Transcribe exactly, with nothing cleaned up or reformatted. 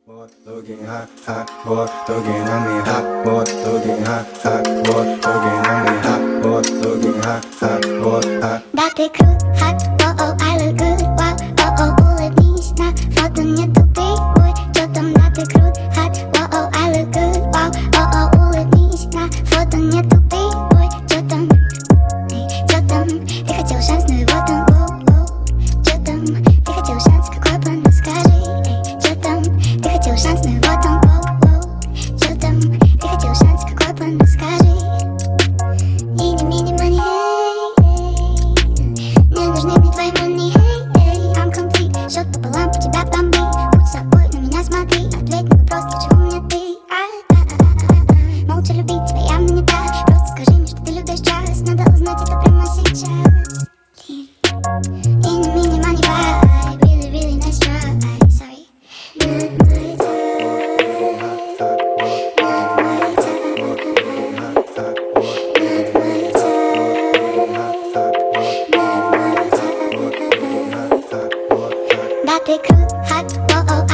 Boy, looking hot, hot, boy, looking at me hot, boy, looking hot, hot, boy, looking at me hot, boy, looking hot, hot, boy, hot. Да ты крут, hot, oh oh, I look good, wow, oh oh, улыбнись на фото, не тупи, ой, чё там, да ты крут, hot, oh oh, I look good, wow, oh oh, улыбнись на фото, не тупи, ой, чё там, эй, чё там, ты хотел шанс, но его там, оу, чё там, ты хотел шанс, какой план, ну скажи, эй, чё там, ты хотел шанс, но его там, оу, чё там, ты хотел шанс, какой план, ну скажи. Мини-мини-мани, не нужны мне твои money, hey, hey, I'm complete. Счет пополам, по тебя бомби. Будь собой, на меня смотри. Ответь на вопрос, для чего мне ты? А-а-а-а-а. Молча любить тебя явно не так. Просто скажи мне, что ты любишь час. Надо узнать это прямо сейчас. Мини-мини-мани, vibe, really, really nice try. Sorry, not my time, not my time, not my time. Да ты крут, hot, oh oh,